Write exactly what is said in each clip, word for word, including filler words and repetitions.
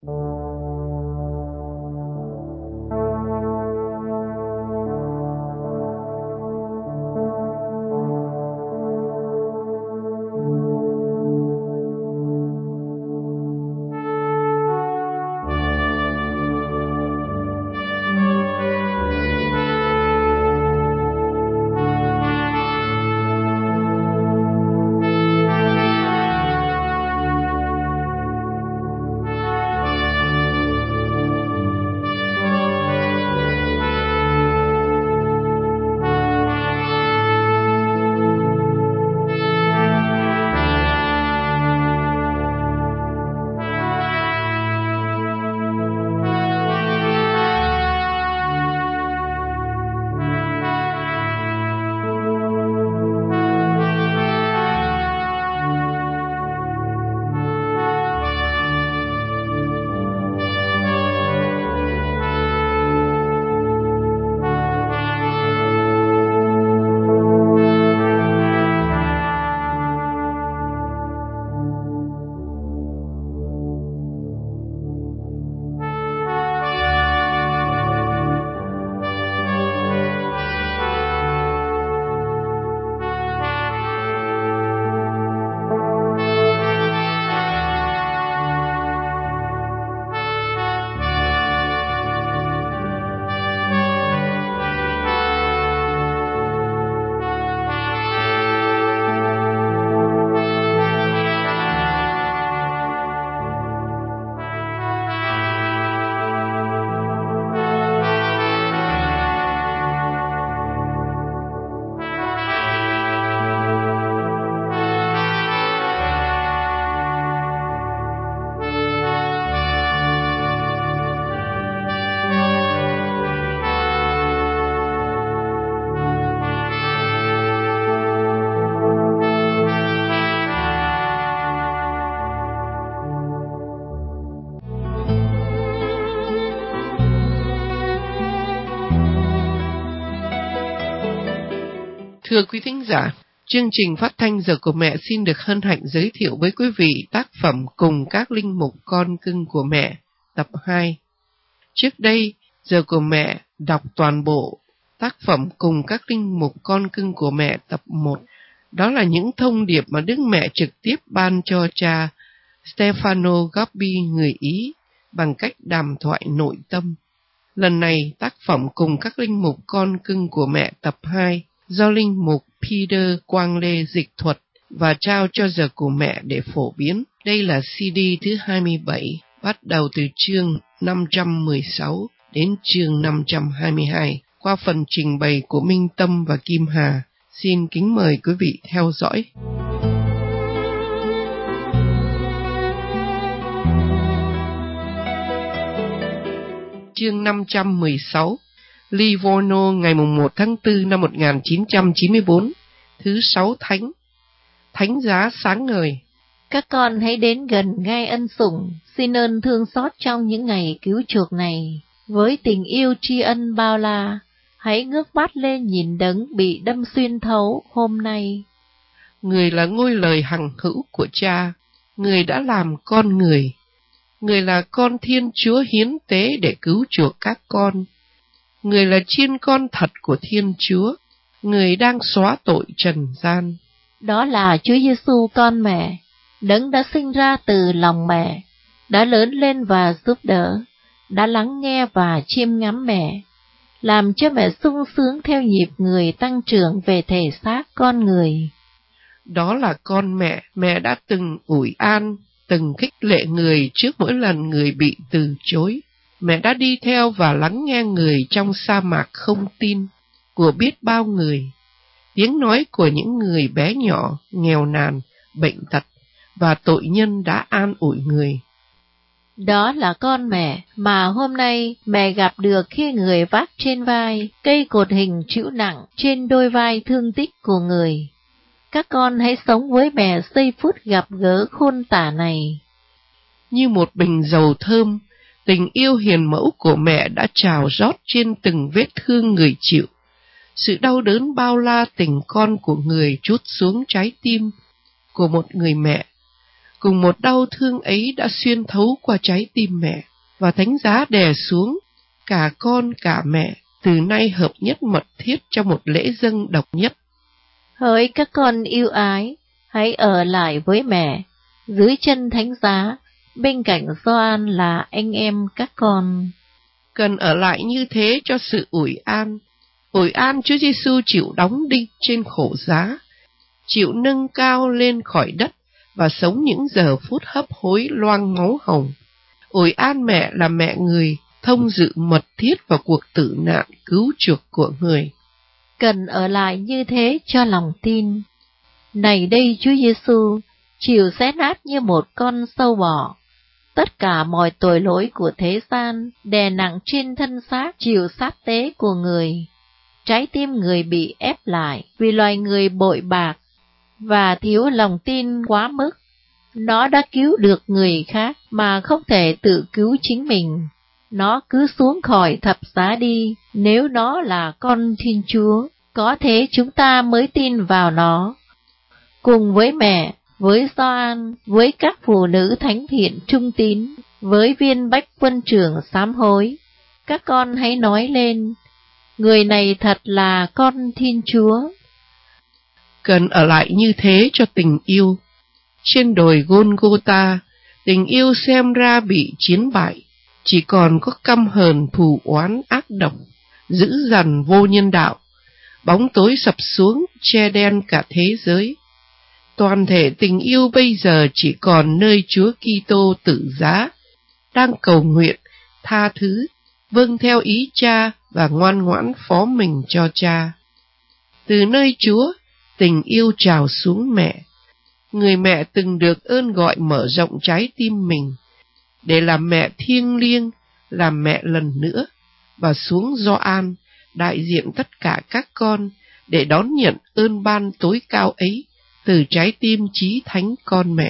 Thưa quý thính giả, chương trình phát thanh Giờ của Mẹ xin được hân hạnh giới thiệu với quý vị tác phẩm Cùng các linh mục con cưng của mẹ, tập hai. Trước đây, Giờ của Mẹ đọc toàn bộ tác phẩm Cùng các linh mục con cưng của mẹ tập một. Đó là những thông điệp mà Đức Mẹ trực tiếp ban cho cha Stefano Gobbi người Ý bằng cách đàm thoại nội tâm. Lần này, tác phẩm Cùng các linh mục con cưng của mẹ tập hai do linh mục Peter Quang Lê dịch thuật và trao cho Giờ của Mẹ để phổ biến. Đây là xê đê thứ hai mươi bảy, bắt đầu từ chương năm trăm mười sáu đến chương năm trăm hai mươi hai, qua phần trình bày của Minh Tâm và Kim Hà. Xin kính mời quý vị theo dõi. Chương năm trăm mười sáu, Livorno ngày một tháng tư năm một nghìn chín trăm chín mươi tư, thứ sáu thánh, thánh giá sáng ngời. Các con hãy đến gần ngai ân sủng, xin ơn thương xót trong những ngày cứu chuộc này. Với tình yêu tri ân bao la, hãy ngước mắt lên nhìn đấng bị đâm xuyên thấu hôm nay. Người là ngôi lời hằng hữu của Cha, người đã làm con người. Người là con Thiên Chúa hiến tế để cứu chuộc các con. Người là chiên con thật của Thiên Chúa, người đang xóa tội trần gian. Đó là Chúa Giêsu con mẹ, đấng đã sinh ra từ lòng mẹ, đã lớn lên và giúp đỡ, đã lắng nghe và chiêm ngắm mẹ, làm cho mẹ sung sướng theo nhịp người tăng trưởng về thể xác con người. Đó là con mẹ, mẹ đã từng ủi an, từng khích lệ người trước mỗi lần người bị từ chối. Mẹ đã đi theo và lắng nghe người trong sa mạc không tin của biết bao người, tiếng nói của những người bé nhỏ, nghèo nàn, bệnh tật và tội nhân đã an ủi người. Đó là con mẹ mà hôm nay mẹ gặp được khi người vác trên vai cây cột hình chịu nặng trên đôi vai thương tích của người. Các con hãy sống với mẹ giây phút gặp gỡ khôn tả này. Như một bình dầu thơm, tình yêu hiền mẫu của mẹ đã trào rót trên từng vết thương người chịu. Sự đau đớn bao la tình con của người trút xuống trái tim của một người mẹ, Cùng một đau thương ấy đã xuyên thấu qua trái tim mẹ, và thánh giá đè xuống cả con cả mẹ, từ nay hợp nhất mật thiết trong một lễ dâng độc nhất. Hỡi các con yêu ái, hãy ở lại với mẹ, dưới chân thánh giá, bên cạnh Gioan là anh em các con. Cần ở lại như thế cho sự ủi an. Ủi an Chúa Giêsu chịu đóng đinh trên khổ giá, chịu nâng cao lên khỏi đất và sống những giờ phút hấp hối loang máu hồng. Ủi an mẹ là mẹ người, thông dự mật thiết vào cuộc tử nạn cứu chuộc của người. Cần ở lại như thế cho lòng tin. Này đây Chúa Giêsu chịu xé nát như một con sâu bọ, tất cả mọi tội lỗi của thế gian đè nặng trên thân xác chịu sát tế của người. Trái tim người bị ép lại vì loài người bội bạc và thiếu lòng tin quá mức. Nó đã cứu được người khác mà không thể tự cứu chính mình. Nó cứ xuống khỏi thập giá đi, nếu nó là con Thiên Chúa, có thế chúng ta mới tin vào nó. Cùng với mẹ, với Gioan, với các phụ nữ thánh thiện trung tín, với viên bách quân trưởng sám hối, các con hãy nói lên, người này thật là con Thiên Chúa. Cần ở lại như thế cho tình yêu. Trên đồi Golgotha, tình yêu xem ra bị chiến bại, chỉ còn có căm hờn thù oán ác độc, dữ dằn vô nhân đạo. Bóng tối sập xuống che đen cả thế giới. Toàn thể tình yêu bây giờ chỉ còn nơi Chúa Kitô tử giá, đang cầu nguyện, tha thứ, vâng theo ý Cha và ngoan ngoãn phó mình cho Cha. Từ nơi Chúa, tình yêu trào xuống mẹ. Người mẹ từng được ơn gọi mở rộng trái tim mình, để làm mẹ thiêng liêng, làm mẹ lần nữa, và xuống Gioan, đại diện tất cả các con, để đón nhận ơn ban tối cao ấy, từ trái tim chí thánh con mẹ.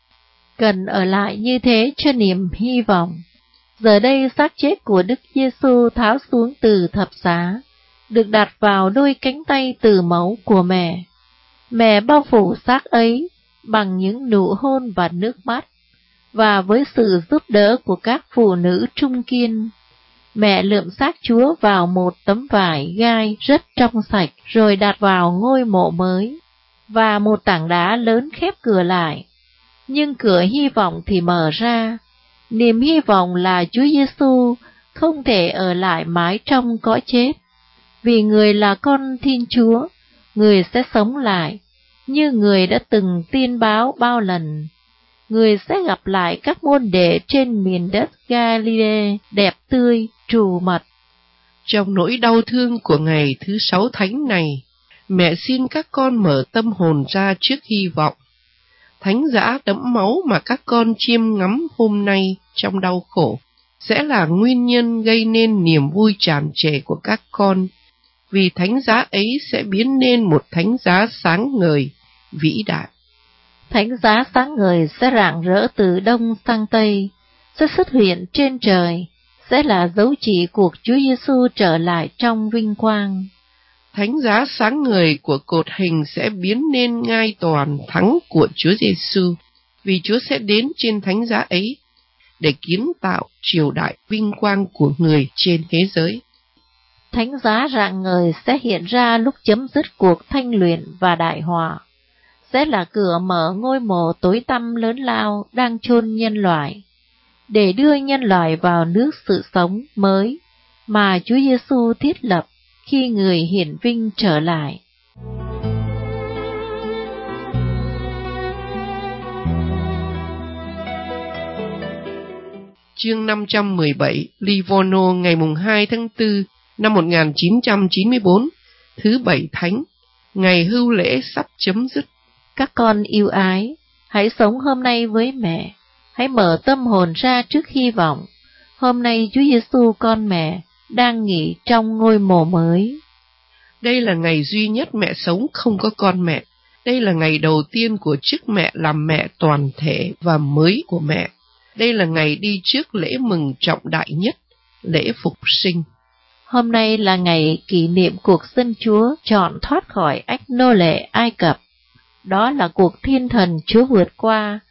Cần ở lại như thế cho niềm hy vọng. Giờ đây xác chết của Đức Giêsu tháo xuống từ thập giá, được đặt vào đôi cánh tay từ máu của mẹ. Mẹ bao phủ xác ấy bằng những nụ hôn và nước mắt, và với sự giúp đỡ của các phụ nữ trung kiên, mẹ lượm xác Chúa vào một tấm vải gai rất trong sạch, rồi đặt vào ngôi mộ mới, và một tảng đá lớn khép cửa lại. Nhưng cửa hy vọng thì mở ra. Niềm hy vọng là Chúa Giêsu không thể ở lại mãi trong cõi chết. Vì người là con Thiên Chúa, người sẽ sống lại, như người đã từng tiên báo bao lần. Người sẽ gặp lại các môn đệ trên miền đất Galilee đẹp tươi, trù mật. Trong nỗi đau thương của ngày thứ sáu thánh này, mẹ xin các con mở tâm hồn ra trước hy vọng. Thánh giá đẫm máu mà các con chiêm ngắm hôm nay trong đau khổ sẽ là nguyên nhân gây nên niềm vui tràn trề của các con, vì thánh giá ấy sẽ biến nên một thánh giá sáng ngời, vĩ đại. Thánh giá sáng ngời sẽ rạng rỡ từ đông sang tây, sẽ xuất hiện trên trời, sẽ là dấu chỉ cuộc Chúa Giêsu trở lại trong vinh quang. Thánh giá sáng ngời của cột hình sẽ biến nên ngai toàn thắng của Chúa Giêsu, vì Chúa sẽ đến trên thánh giá ấy để kiến tạo triều đại vinh quang của người trên thế giới. Thánh giá rạng ngời sẽ hiện ra lúc chấm dứt cuộc thanh luyện và đại họa, sẽ là cửa mở ngôi mộ tối tăm lớn lao đang chôn nhân loại, để đưa nhân loại vào nước sự sống mới mà Chúa Giêsu thiết lập khi người hiển vinh trở lại. Chương năm trăm mười bảy, Livorno, ngày hai tháng tư năm một nghìn chín trăm chín mươi bốn, thứ bảy thánh, ngày hưu lễ sắp chấm dứt. Các con yêu ái, hãy sống hôm nay với mẹ, hãy mở tâm hồn ra trước hy vọng. Hôm nay Chúa Giêsu con mẹ đang nghỉ trong ngôi mộ mới. Đây là ngày duy nhất mẹ sống không có con mẹ. Đây là ngày đầu tiên của chức mẹ làm mẹ toàn thể và mới của mẹ. Đây là ngày đi trước lễ mừng trọng đại nhất, lễ phục sinh. Hôm nay là ngày kỷ niệm cuộc dân Chúa chọn thoát khỏi ách nô lệ Ai Cập. Đó là cuộc thiên thần Chúa vượt qua,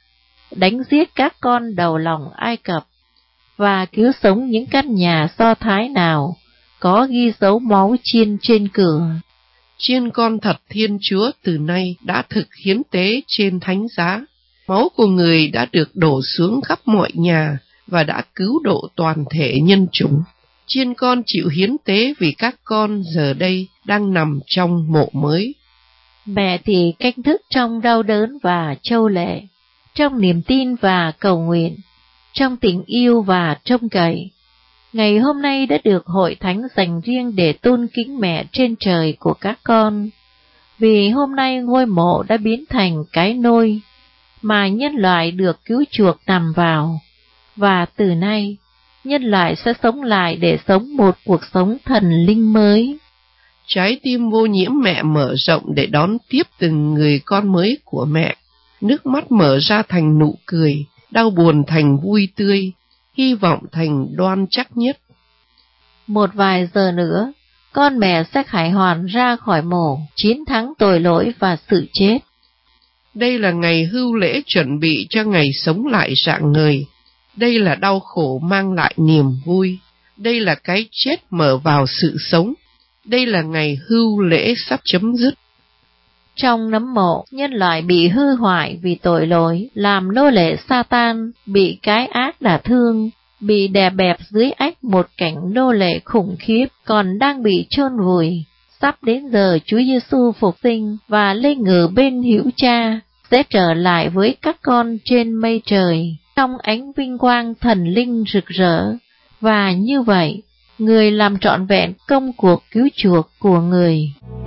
đánh giết các con đầu lòng Ai Cập, và cứu sống những căn nhà Do Thái nào có ghi dấu máu chiên trên cửa. Chiên con thật Thiên Chúa từ nay đã thực hiến tế trên thánh giá. Máu của người đã được đổ xuống khắp mọi nhà và đã cứu độ toàn thể nhân chủng. Chiên con chịu hiến tế vì các con giờ đây đang nằm trong mộ mới. Mẹ thì canh thức trong đau đớn và trâu lệ, trong niềm tin và cầu nguyện, trong tình yêu và trông cậy. Ngày hôm nay đã được hội thánh dành riêng để tôn kính mẹ trên trời của các con, vì hôm nay ngôi mộ đã biến thành cái nôi mà nhân loại được cứu chuộc nằm vào, và từ nay nhân loại sẽ sống lại để sống một cuộc sống thần linh mới. Trái tim vô nhiễm mẹ mở rộng để đón tiếp từng người con mới của mẹ. Nước mắt mở ra thành nụ cười, đau buồn thành vui tươi, hy vọng thành đoan chắc nhất. Một vài giờ nữa, con mẹ sẽ khải hoàn ra khỏi mồ, chiến thắng tội lỗi và sự chết. Đây là ngày hưu lễ chuẩn bị cho ngày sống lại rạng ngời. Đây là đau khổ mang lại niềm vui. Đây là cái chết mở vào sự sống. Đây là ngày hưu lễ sắp chấm dứt. Trong nấm mộ, nhân loại bị hư hoại vì tội lỗi, làm nô lệ Satan, bị cái ác đả thương, bị đè bẹp dưới ách một cảnh nô lệ khủng khiếp, còn đang bị chôn vùi. Sắp đến giờ Chúa Giêsu phục sinh và lên ngự bên hữu Cha, sẽ trở lại với các con trên mây trời, trong ánh vinh quang thần linh rực rỡ. Và như vậy, người làm trọn vẹn công cuộc cứu chuộc của người.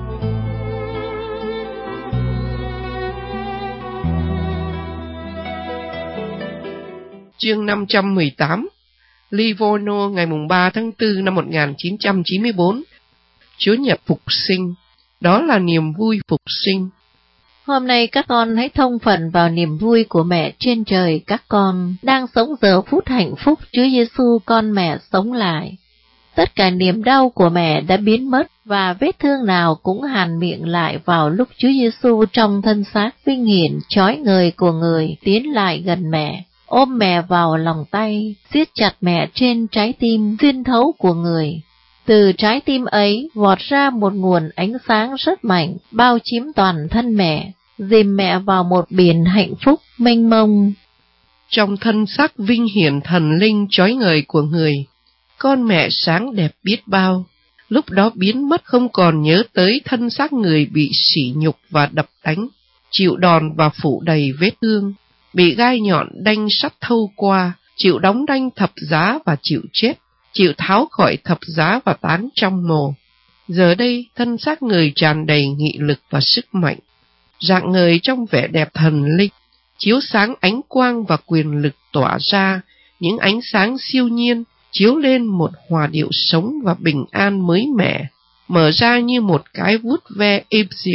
Chương năm trăm mười tám, Livorno ngày ba tháng tư năm một nghìn chín trăm chín mươi bốn. Chúa Nhật Phục Sinh, đó là niềm vui phục sinh. Hôm nay các con hãy thông phần vào niềm vui của mẹ trên trời. Các con đang sống giờ phút hạnh phúc Chúa Giêsu con mẹ sống lại. Tất cả niềm đau của mẹ đã biến mất và vết thương nào cũng hàn miệng lại vào lúc Chúa Giêsu trong thân xác vinh hiển chói ngời của người tiến lại gần mẹ, ôm mẹ vào lòng tay, siết chặt mẹ trên trái tim xuyên thấu của người. Từ trái tim ấy vọt ra một nguồn ánh sáng rất mạnh, bao chiếm toàn thân mẹ, dìm mẹ vào một biển hạnh phúc mênh mông. Trong thân xác vinh hiển thần linh chói ngời của người, con mẹ sáng đẹp biết bao, lúc đó biến mất không còn nhớ tới thân xác người bị sỉ nhục và đập đánh, chịu đòn và phủ đầy vết thương, bị gai nhọn đanh sắt thâu qua, chịu đóng đanh thập giá và chịu chết, chịu tháo khỏi thập giá và táng trong mồ. Giờ đây, thân xác người tràn đầy nghị lực và sức mạnh, rạng ngời trong vẻ đẹp thần linh, chiếu sáng ánh quang và quyền lực tỏa ra, những ánh sáng siêu nhiên, chiếu lên một hòa điệu sống và bình an mới mẻ, mở ra như một cái vuốt ve êm dịu,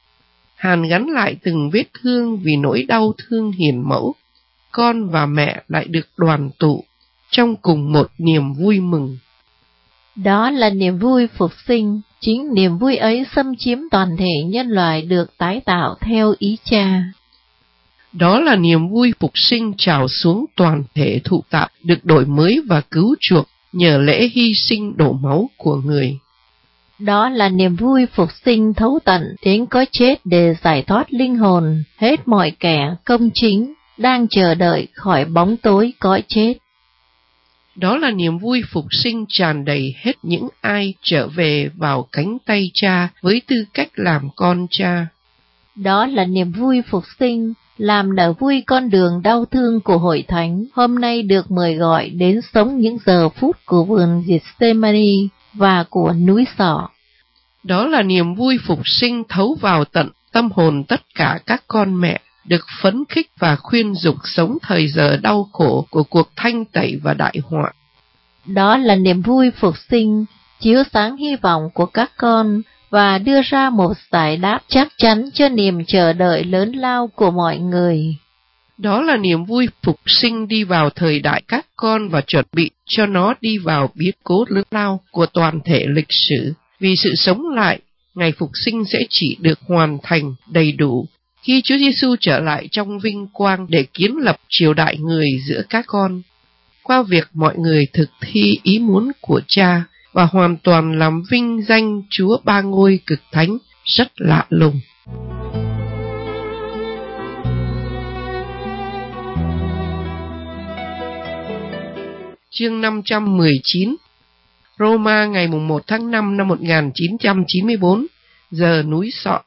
hàn gắn lại từng vết thương vì nỗi đau thương hiền mẫu. Con và mẹ lại được đoàn tụ trong cùng một niềm vui mừng. Đó là niềm vui phục sinh, chính niềm vui ấy xâm chiếm toàn thể nhân loại được tái tạo theo ý Cha. Đó là niềm vui phục sinh trào xuống toàn thể thụ tạo, được đổi mới và cứu chuộc nhờ lễ hy sinh đổ máu của người. Đó là niềm vui phục sinh thấu tận đến có chết để giải thoát linh hồn hết mọi kẻ công chính đang chờ đợi khỏi bóng tối cõi chết. Đó là niềm vui phục sinh tràn đầy hết những ai trở về vào cánh tay Cha với tư cách làm con Cha. Đó là niềm vui phục sinh làm nở vui con đường đau thương của hội thánh, hôm nay được mời gọi đến sống những giờ phút của vườn Gethsemane và của núi Sọ. Đó là niềm vui phục sinh thấu vào tận tâm hồn tất cả các con mẹ, được phấn khích và khuyên dục sống thời giờ đau khổ của cuộc thanh tẩy và đại họa. Đó là niềm vui phục sinh, chiếu sáng hy vọng của các con và đưa ra một giải đáp chắc chắn cho niềm chờ đợi lớn lao của mọi người. Đó là niềm vui phục sinh đi vào thời đại các con và chuẩn bị cho nó đi vào biến cố lớn lao của toàn thể lịch sử. Vì sự sống lại, ngày phục sinh sẽ chỉ được hoàn thành đầy đủ khi Chúa Giêsu trở lại trong vinh quang để kiến lập triều đại người giữa các con, qua việc mọi người thực thi ý muốn của Cha và hoàn toàn làm vinh danh Chúa Ba Ngôi Cực Thánh rất lạ lùng. Chương năm trăm mười chín. Roma ngày mùng một tháng năm năm một nghìn chín trăm chín mươi bốn, giờ núi Sọ.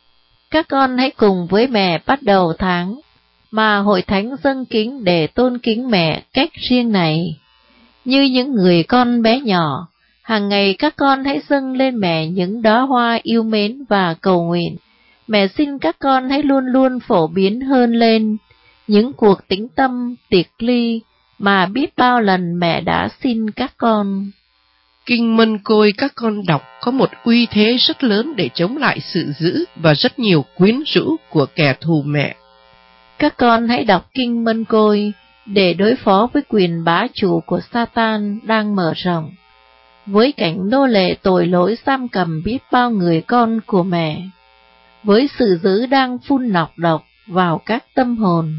Các con hãy cùng với mẹ bắt đầu tháng mà hội thánh dâng kính để tôn kính mẹ cách riêng này. Như những người con bé nhỏ, hàng ngày các con hãy dâng lên mẹ những đóa hoa yêu mến và cầu nguyện. Mẹ xin các con hãy luôn luôn phổ biến hơn lên những cuộc tĩnh tâm, tiệc ly mà biết bao lần mẹ đã xin các con. Kinh Mân Côi các con đọc có một uy thế rất lớn để chống lại sự dữ và rất nhiều quyến rũ của kẻ thù mẹ. Các con hãy đọc Kinh Mân Côi để đối phó với quyền bá chủ của Satan đang mở rộng, với cảnh nô lệ tội lỗi giam cầm biết bao người con của mẹ, với sự dữ đang phun nọc độc vào các tâm hồn,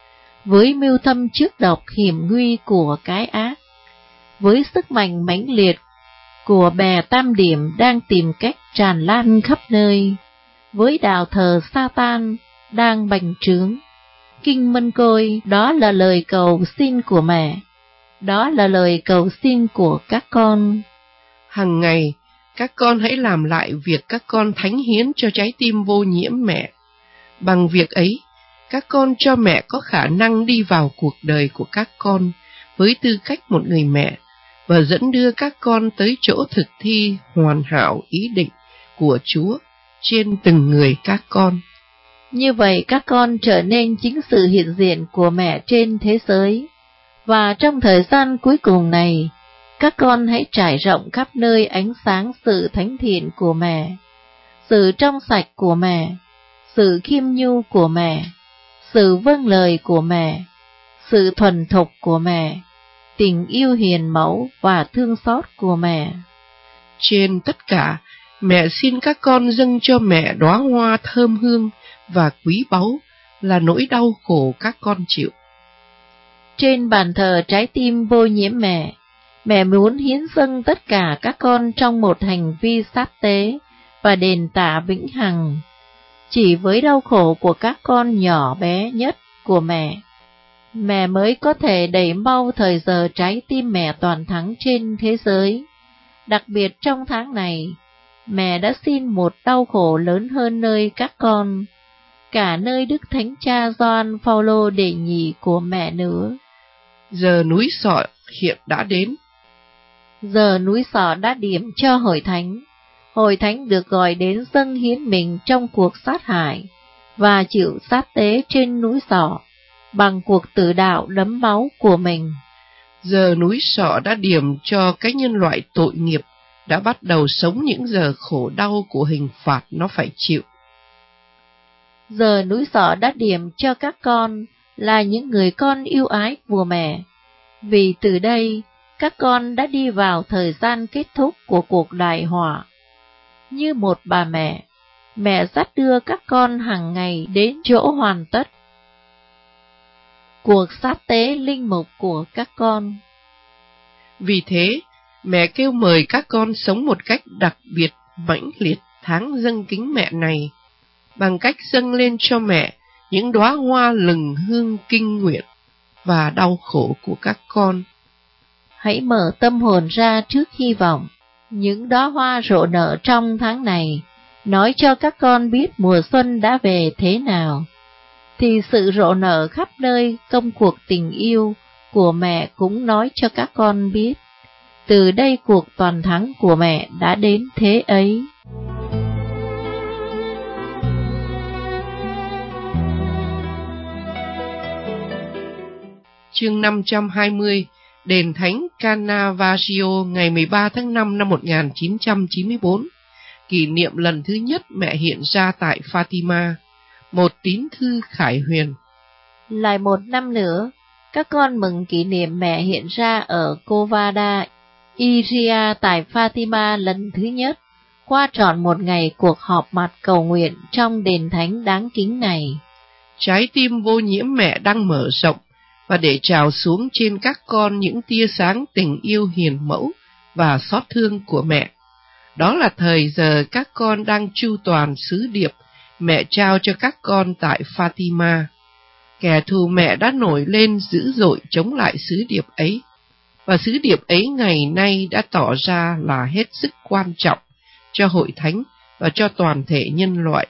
với mưu thâm trước độc hiểm nguy của cái ác, với sức mạnh mãnh liệt của bè tam điểm đang tìm cách tràn lan khắp nơi, với đạo thờ Satan đang bành trướng. Kinh Mân Côi đó là lời cầu xin của mẹ, đó là lời cầu xin của các con. Hằng ngày, các con hãy làm lại việc các con thánh hiến cho trái tim vô nhiễm mẹ. Bằng việc ấy, các con cho mẹ có khả năng đi vào cuộc đời của các con với tư cách một người mẹ, và dẫn đưa các con tới chỗ thực thi hoàn hảo ý định của Chúa trên từng người các con. Như vậy các con trở nên chính sự hiện diện của mẹ trên thế giới, và trong thời gian cuối cùng này, các con hãy trải rộng khắp nơi ánh sáng sự thánh thiện của mẹ, sự trong sạch của mẹ, sự khiêm nhu của mẹ, sự vâng lời của mẹ, sự thuần thục của mẹ, tình yêu hiền mẫu và thương xót của mẹ. Trên tất cả, mẹ xin các con dâng cho mẹ đóa hoa thơm hương và quý báu là nỗi đau khổ các con chịu. Trên bàn thờ trái tim vô nhiễm mẹ, mẹ muốn hiến dâng tất cả các con trong một hành vi sát tế và đền tạ vĩnh hằng. Chỉ với đau khổ của các con nhỏ bé nhất của mẹ, mẹ mới có thể đẩy mau thời giờ trái tim mẹ toàn thắng trên thế giới. Đặc biệt trong tháng này, mẹ đã xin một đau khổ lớn hơn nơi các con, cả nơi Đức Thánh Cha Gioan Phaolô đệ nhị của mẹ nữa. Giờ núi Sọ hiện đã đến. Giờ núi Sọ đã điểm cho hội thánh. Hội thánh được gọi đến dâng hiến mình trong cuộc sát hại và chịu sát tế trên núi Sọ bằng cuộc tử đạo đẫm máu của mình. Giờ núi Sọ đã điểm cho cái nhân loại tội nghiệp đã bắt đầu sống những giờ khổ đau của hình phạt nó phải chịu. Giờ núi Sọ đã điểm cho các con là những người con yêu ái của mẹ, vì từ đây các con đã đi vào thời gian kết thúc của cuộc đại họa. Như một bà mẹ, mẹ dắt đưa các con hàng ngày đến chỗ hoàn tất cuộc sát tế linh mục của các con. Vì thế, mẹ kêu mời các con sống một cách đặc biệt mãnh liệt tháng dâng kính mẹ này, bằng cách dâng lên cho mẹ những đóa hoa lừng hương kinh nguyện và đau khổ của các con. Hãy mở tâm hồn ra trước hy vọng. Những đóa hoa rộ nở trong tháng này nói cho các con biết mùa xuân đã về thế nào, thì sự rộ nở khắp nơi công cuộc tình yêu của mẹ cũng nói cho các con biết, từ đây cuộc toàn thắng của mẹ đã đến thế ấy. Chương năm trăm hai mươi. Đền Thánh Canavaggio ngày mười ba tháng năm năm một nghìn chín trăm chín mươi bốn, kỷ niệm lần thứ nhất mẹ hiện ra tại Fatima, một tín thư khải huyền. Lại một năm nữa, các con mừng kỷ niệm mẹ hiện ra ở Covada, Iria tại Fatima lần thứ nhất, qua trọn một ngày cuộc họp mặt cầu nguyện trong đền thánh đáng kính này. Trái tim vô nhiễm mẹ đang mở rộng và để trào xuống trên các con những tia sáng tình yêu hiền mẫu và xót thương của mẹ. Đó là thời giờ các con đang chu toàn sứ điệp mẹ trao cho các con tại Fatima. Kẻ thù mẹ đã nổi lên dữ dội chống lại sứ điệp ấy, và sứ điệp ấy ngày nay đã tỏ ra là hết sức quan trọng cho hội thánh và cho toàn thể nhân loại.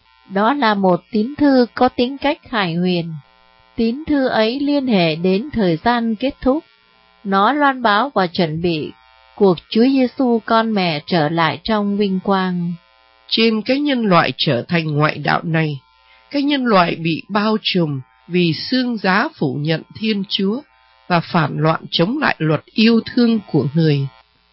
Đó là một tín thư có tính cách hài huyền. Tín thư ấy liên hệ đến thời gian kết thúc. Nó loan báo và chuẩn bị cuộc Chúa Giêsu con mẹ trở lại trong vinh quang. Trên cái nhân loại trở thành ngoại đạo này, cái nhân loại bị bao trùm vì xương giá phủ nhận Thiên Chúa và phản loạn chống lại luật yêu thương của người.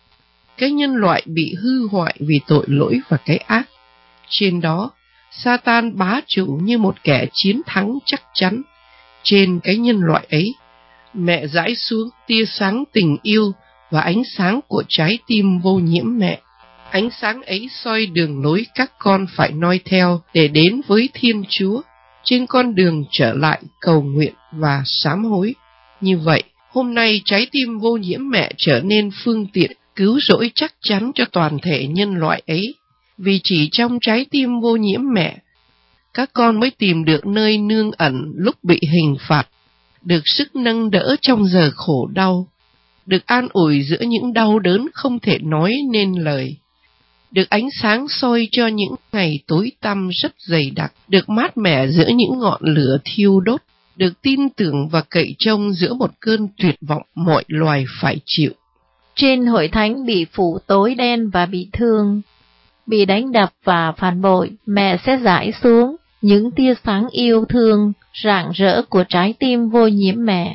Cái nhân loại bị hư hoại vì tội lỗi và cái ác. Trên đó, Satan bá chủ như một kẻ chiến thắng chắc chắn. Trên cái nhân loại ấy, mẹ rải xuống tia sáng tình yêu và ánh sáng của trái tim vô nhiễm mẹ. Ánh sáng ấy soi đường lối các con phải noi theo để đến với Thiên Chúa trên con đường trở lại cầu nguyện và sám hối. Như vậy, hôm nay trái tim vô nhiễm mẹ trở nên phương tiện cứu rỗi chắc chắn cho toàn thể nhân loại ấy. Vì chỉ trong trái tim vô nhiễm mẹ, các con mới tìm được nơi nương ẩn lúc bị hình phạt, được sức nâng đỡ trong giờ khổ đau, được an ủi giữa những đau đớn không thể nói nên lời, được ánh sáng soi cho những ngày tối tăm rất dày đặc, được mát mẻ giữa những ngọn lửa thiêu đốt, được tin tưởng và cậy trông giữa một cơn tuyệt vọng mọi loài phải chịu. Trên hội thánh bị phủ tối đen và bị thương, bị đánh đập và phản bội, mẹ sẽ rải xuống những tia sáng yêu thương, rạng rỡ của trái tim vô nhiễm mẹ.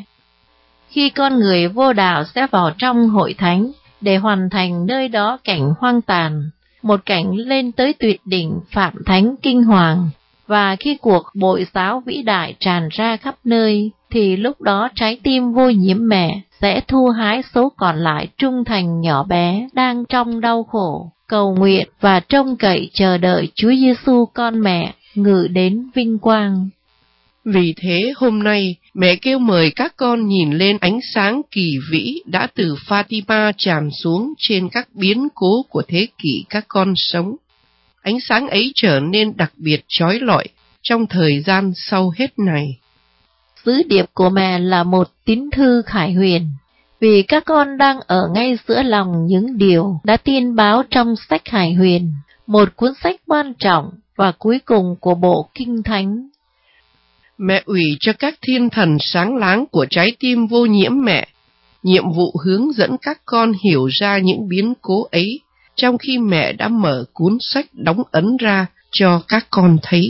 Khi con người vô đạo sẽ vào trong hội thánh để hoàn thành nơi đó cảnh hoang tàn, một cảnh lên tới tuyệt đỉnh phạm thánh kinh hoàng, và khi cuộc bội giáo vĩ đại tràn ra khắp nơi, thì lúc đó trái tim vô nhiễm mẹ sẽ thu hái số còn lại trung thành nhỏ bé đang trong đau khổ, cầu nguyện và trông cậy chờ đợi Chúa Giêsu con mẹ ngự đến vinh quang. Vì thế hôm nay, mẹ kêu mời các con nhìn lên ánh sáng kỳ vĩ đã từ Fatima tràn xuống trên các biến cố của thế kỷ các con sống. Ánh sáng ấy trở nên đặc biệt chói lọi trong thời gian sau hết này. Sứ điệp của mẹ là một tín thư khải huyền, vì các con đang ở ngay giữa lòng những điều đã tin báo trong sách Khải Huyền, một cuốn sách quan trọng và cuối cùng của bộ Kinh Thánh. Mẹ ủy cho các thiên thần sáng láng của trái tim vô nhiễm mẹ nhiệm vụ hướng dẫn các con hiểu ra những biến cố ấy, trong khi mẹ đã mở cuốn sách đóng ấn ra cho các con thấy.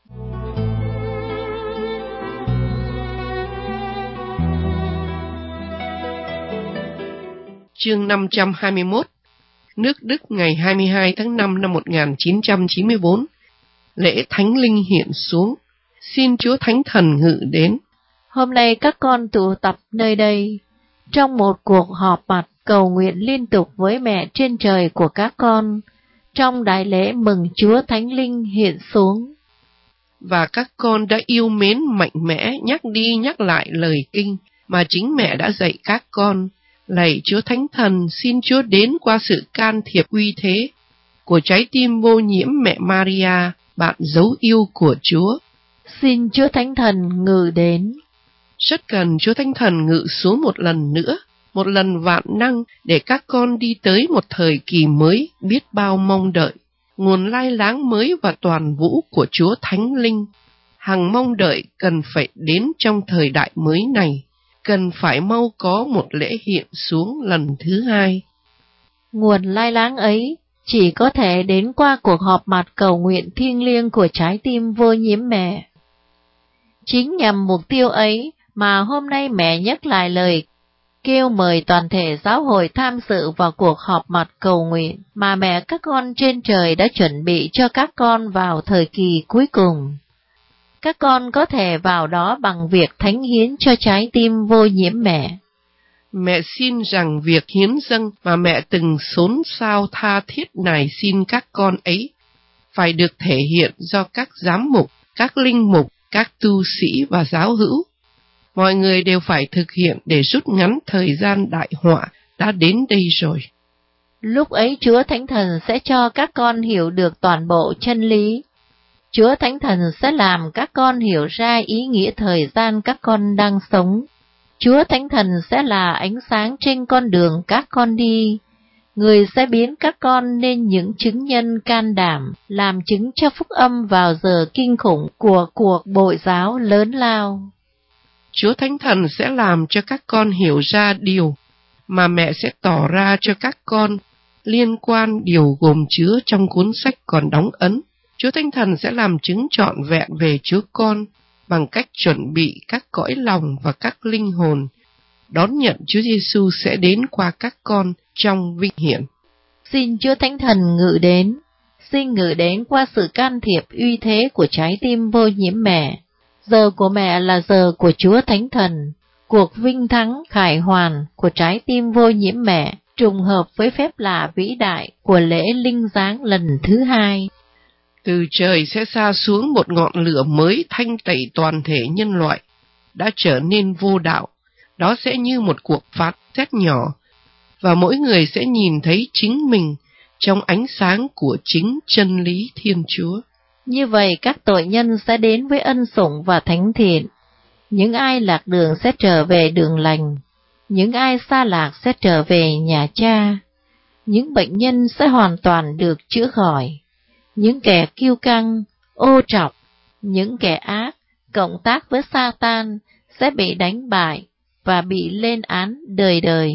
Chương năm trăm hai mươi mốt. Nước Đức ngày hai mươi hai tháng năm năm một nghìn chín trăm chín mươi tư. Lễ Thánh Linh hiện xuống. Xin Chúa Thánh Thần ngự đến. Hôm nay các con tụ tập nơi đây trong một cuộc họp mặt cầu nguyện liên tục với mẹ trên trời của các con, trong đại lễ mừng Chúa Thánh Linh hiện xuống. Và các con đã yêu mến mạnh mẽ nhắc đi nhắc lại lời kinh mà chính mẹ đã dạy các con. Lạy Chúa Thánh Thần, xin Chúa đến qua sự can thiệp uy thế của trái tim vô nhiễm mẹ Maria, bạn dấu yêu của Chúa. Xin Chúa Thánh Thần ngự đến. Rất cần Chúa Thánh Thần ngự xuống một lần nữa, một lần vạn năng, để các con đi tới một thời kỳ mới biết bao mong đợi, nguồn lai láng mới và toàn vũ của Chúa Thánh Linh. Hằng mong đợi cần phải đến trong thời đại mới này, cần phải mau có một lễ hiện xuống lần thứ hai. Nguồn lai láng ấy chỉ có thể đến qua cuộc họp mặt cầu nguyện thiêng liêng của trái tim vô nhiễm mẹ. Chính nhằm mục tiêu ấy mà hôm nay mẹ nhắc lại lời kêu mời toàn thể giáo hội tham dự vào cuộc họp mặt cầu nguyện mà mẹ các con trên trời đã chuẩn bị cho các con vào thời kỳ cuối cùng. Các con có thể vào đó bằng việc thánh hiến cho trái tim vô nhiễm mẹ. Mẹ xin rằng việc hiến dâng mà mẹ từng xốn xao tha thiết nài xin các con ấy phải được thể hiện do các giám mục, các linh mục, các tu sĩ và giáo hữu. Mọi người đều phải thực hiện để rút ngắn thời gian đại họa đã đến đây rồi. Lúc ấy Chúa Thánh Thần sẽ cho các con hiểu được toàn bộ chân lý. Chúa Thánh Thần sẽ làm các con hiểu ra ý nghĩa thời gian các con đang sống. Chúa Thánh Thần sẽ là ánh sáng trên con đường các con đi. Người sẽ biến các con nên những chứng nhân can đảm, làm chứng cho phúc âm vào giờ kinh khủng của cuộc bội giáo lớn lao. Chúa Thánh Thần sẽ làm cho các con hiểu ra điều mà mẹ sẽ tỏ ra cho các con liên quan điều gồm chứa trong cuốn sách còn đóng ấn. Chúa Thánh Thần sẽ làm chứng trọn vẹn về Chúa Con bằng cách chuẩn bị các cõi lòng và các linh hồn đón nhận Chúa Giêsu sẽ đến qua các con trong vinh hiển. Xin Chúa Thánh Thần ngự đến, xin ngự đến qua sự can thiệp uy thế của trái tim vô nhiễm mẹ. Giờ của mẹ là giờ của Chúa Thánh Thần, cuộc vinh thắng khải hoàn của trái tim vô nhiễm mẹ, trùng hợp với phép lạ vĩ đại của lễ linh giáng lần thứ hai. Từ trời sẽ sa xuống một ngọn lửa mới thanh tẩy toàn thể nhân loại, đã trở nên vô đạo. Đó sẽ như một cuộc phán xét nhỏ, và mỗi người sẽ nhìn thấy chính mình trong ánh sáng của chính chân lý Thiên Chúa. Như vậy các tội nhân sẽ đến với ân sủng và thánh thiện. Những ai lạc đường sẽ trở về đường lành. Những ai xa lạc sẽ trở về nhà Cha. Những bệnh nhân sẽ hoàn toàn được chữa khỏi. Những kẻ kiêu căng, ô trọc, những kẻ ác, cộng tác với Sa-tan sẽ bị đánh bại và bị lên án đời đời.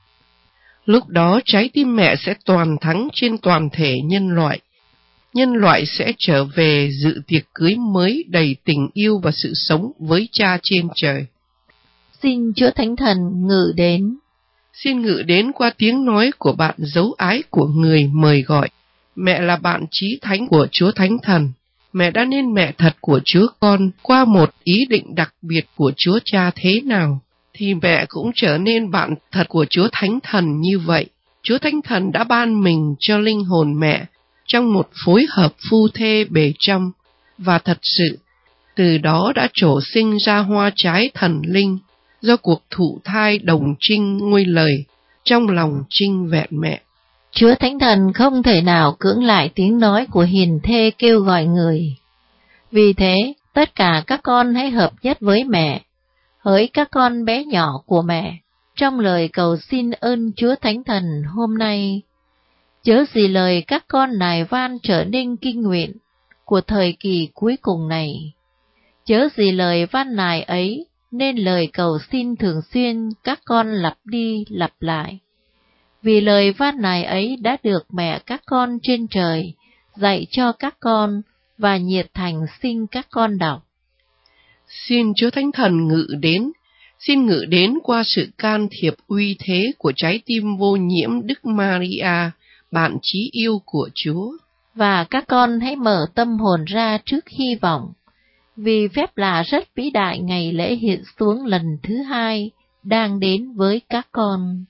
Lúc đó trái tim mẹ sẽ toàn thắng trên toàn thể nhân loại. Nhân loại sẽ trở về dự tiệc cưới mới đầy tình yêu và sự sống với Cha trên trời. Xin Chúa Thánh Thần ngự đến. Xin ngự đến qua tiếng nói của bạn dấu ái của người mời gọi. Mẹ là bạn chí thánh của Chúa Thánh Thần. Mẹ đã nên mẹ thật của Chúa Con qua một ý định đặc biệt của Chúa Cha thế nào, thì mẹ cũng trở nên bạn thật của Chúa Thánh Thần như vậy. Chúa Thánh Thần đã ban mình cho linh hồn mẹ trong một phối hợp phu thê bề trong, và thật sự, từ đó đã trổ sinh ra hoa trái thần linh do cuộc thụ thai đồng trinh ngôi lời trong lòng trinh vẹn mẹ. Chúa Thánh Thần không thể nào cưỡng lại tiếng nói của hiền thê kêu gọi người. Vì thế, tất cả các con hãy hợp nhất với mẹ, hỡi các con bé nhỏ của mẹ, trong lời cầu xin ơn Chúa Thánh Thần hôm nay. Chớ gì lời các con nài van trở nên kinh nguyện của thời kỳ cuối cùng này. Chớ gì lời van nài ấy nên lời cầu xin thường xuyên các con lặp đi lặp lại. Vì lời van nài ấy đã được mẹ các con trên trời dạy cho các con và nhiệt thành xin các con đọc. Xin Chúa Thánh Thần ngự đến, xin ngự đến qua sự can thiệp uy thế của trái tim vô nhiễm Đức Maria, bạn chí yêu của Chúa. Và các con hãy mở tâm hồn ra trước hy vọng, vì phép lạ rất vĩ đại ngày lễ hiện xuống lần thứ hai đang đến với các con.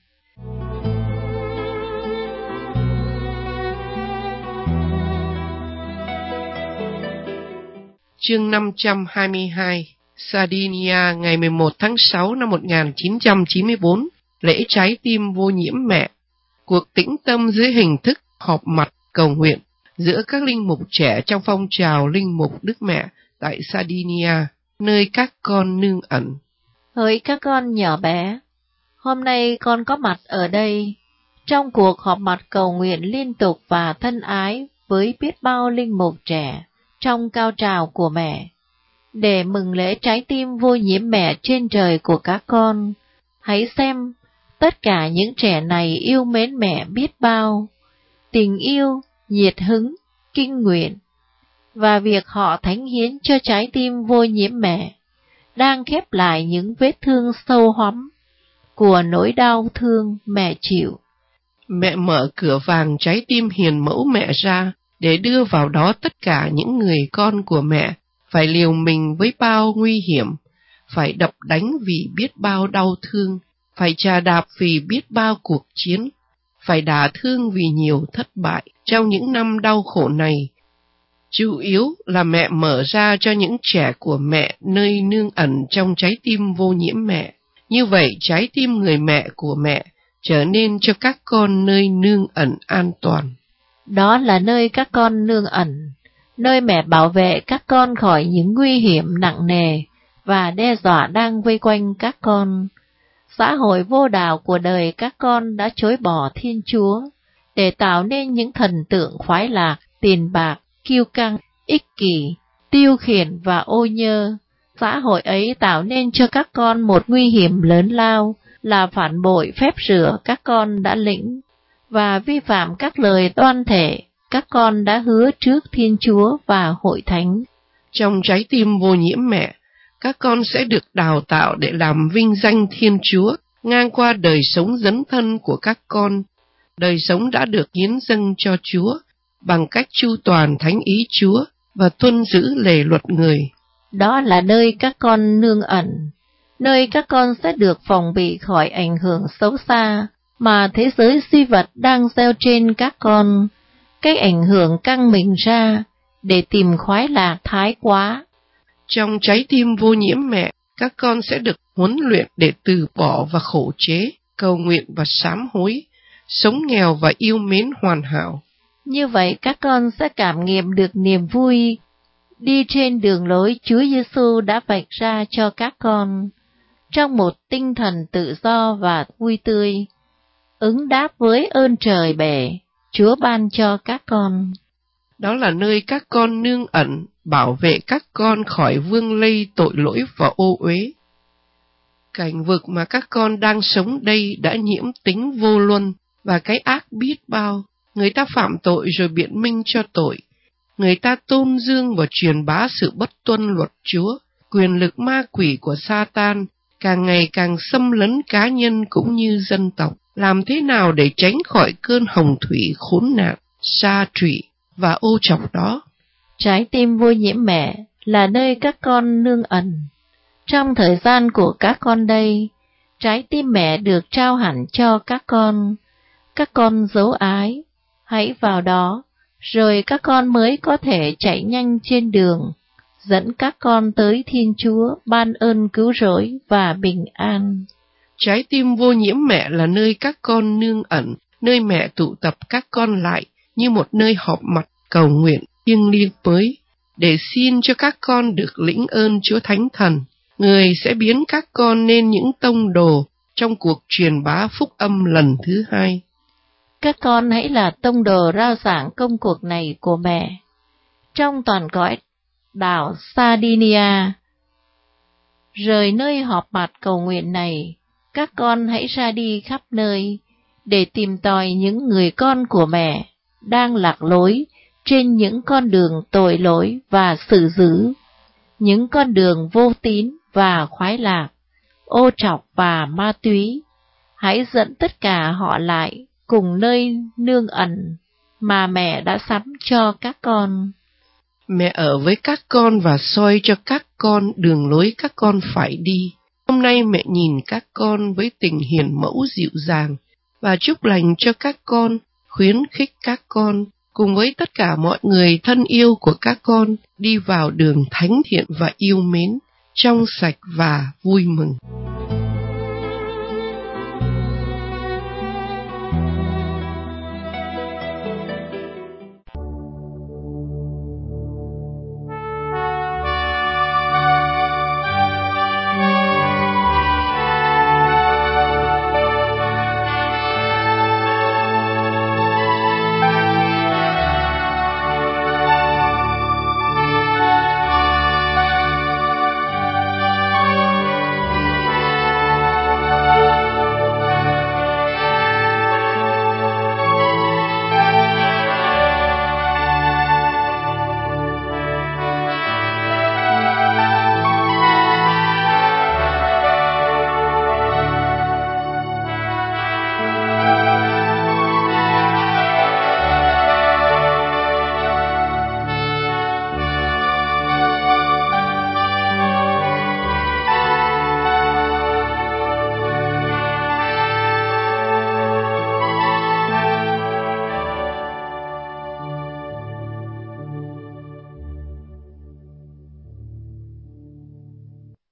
Chương năm trăm hai mươi hai, Sardinia, ngày mười một tháng sáu năm một nghìn chín trăm chín mươi tư, lễ trái tim vô nhiễm mẹ. Cuộc tĩnh tâm dưới hình thức họp mặt cầu nguyện giữa các linh mục trẻ trong phong trào linh mục Đức Mẹ tại Sardinia, nơi các con nương ẩn. Hỡi các con nhỏ bé, hôm nay con có mặt ở đây, trong cuộc họp mặt cầu nguyện liên tục và thân ái với biết bao linh mục trẻ trong cao trào của mẹ, để mừng lễ trái tim vô nhiễm mẹ trên trời của các con. Hãy xem, tất cả những trẻ này yêu mến mẹ biết bao, tình yêu, nhiệt hứng, kinh nguyện, và việc họ thánh hiến cho trái tim vô nhiễm mẹ đang khép lại những vết thương sâu hoắm của nỗi đau thương mẹ chịu. Mẹ mở cửa vàng trái tim hiền mẫu mẹ ra để đưa vào đó tất cả những người con của mẹ phải liều mình với bao nguy hiểm, phải đập đánh vì biết bao đau thương, phải chà đạp vì biết bao cuộc chiến, phải đả thương vì nhiều thất bại trong những năm đau khổ này. Chủ yếu là mẹ mở ra cho những trẻ của mẹ nơi nương ẩn trong trái tim vô nhiễm mẹ. Như vậy, trái tim người mẹ của mẹ trở nên cho các con nơi nương ẩn an toàn. Đó là nơi các con nương ẩn, nơi mẹ bảo vệ các con khỏi những nguy hiểm nặng nề và đe dọa đang vây quanh các con. Xã hội vô đạo của đời các con đã chối bỏ Thiên Chúa để tạo nên những thần tượng khoái lạc, tiền bạc, kiêu căng, ích kỷ, tiêu khiển và ô nhơ. Xã hội ấy tạo nên cho các con một nguy hiểm lớn lao là phản bội phép rửa các con đã lĩnh và vi phạm các lời toan thể các con đã hứa trước Thiên Chúa và hội thánh. Trong trái tim vô nhiễm mẹ, các con sẽ được đào tạo để làm vinh danh Thiên Chúa ngang qua đời sống dấn thân của các con. Đời sống đã được hiến dâng cho Chúa bằng cách chu toàn thánh ý Chúa và tuân giữ lề luật người. Đó là nơi các con nương ẩn, nơi các con sẽ được phòng bị khỏi ảnh hưởng xấu xa mà thế giới duy vật đang gieo trên các con, cái ảnh hưởng căng mình ra để tìm khoái lạc thái quá. Trong trái tim vô nhiễm mẹ, các con sẽ được huấn luyện để từ bỏ và khổ chế, cầu nguyện và sám hối, sống nghèo và yêu mến hoàn hảo. Như vậy các con sẽ cảm nghiệm được niềm vui đi trên đường lối Chúa Giêsu đã vạch ra cho các con, trong một tinh thần tự do và vui tươi, ứng đáp với ơn trời bể Chúa ban cho các con. Đó là nơi các con nương ẩn, bảo vệ các con khỏi vương lây tội lỗi và ô uế. Cảnh vực mà các con đang sống đây đã nhiễm tính vô luân và cái ác biết bao. Người ta phạm tội rồi biện minh cho tội. Người ta tôn dương và truyền bá sự bất tuân luật Chúa. Quyền lực ma quỷ của Sa-tan càng ngày càng xâm lấn cá nhân cũng như dân tộc. Làm thế nào để tránh khỏi cơn hồng thủy khốn nạn, sa trụy và ô trọc đó? Trái tim vô nhiễm mẹ là nơi các con nương ẩn. Trong thời gian của các con đây, trái tim mẹ được trao hẳn cho các con. Các con dấu ái, hãy vào đó, rồi các con mới có thể chạy nhanh trên đường, dẫn các con tới Thiên Chúa ban ơn cứu rỗi và bình an. Trái tim vô nhiễm mẹ là nơi các con nương ẩn, nơi mẹ tụ tập các con lại như một nơi họp mặt cầu nguyện thiêng liêng mới, để xin cho các con được lĩnh ơn Chúa Thánh Thần. Người sẽ biến các con nên những tông đồ trong cuộc truyền bá phúc âm lần thứ hai. Các con hãy là tông đồ rao giảng công cuộc này của mẹ. Trong toàn cõi đảo Sardinia, rời nơi họp mặt cầu nguyện này, các con hãy ra đi khắp nơi để tìm tòi những người con của mẹ đang lạc lối trên những con đường tội lỗi và xử dữ, những con đường vô tín và khoái lạc, ô trọc và ma túy. Hãy dẫn tất cả họ lại cùng nơi nương ẩn mà mẹ đã sắm cho các con. Mẹ ở với các con và soi cho các con đường lối các con phải đi. Hôm nay mẹ nhìn các con với tình hiền mẫu dịu dàng và chúc lành cho các con, khuyến khích các con cùng với tất cả mọi người thân yêu của các con đi vào đường thánh thiện và yêu mến, trong sạch và vui mừng.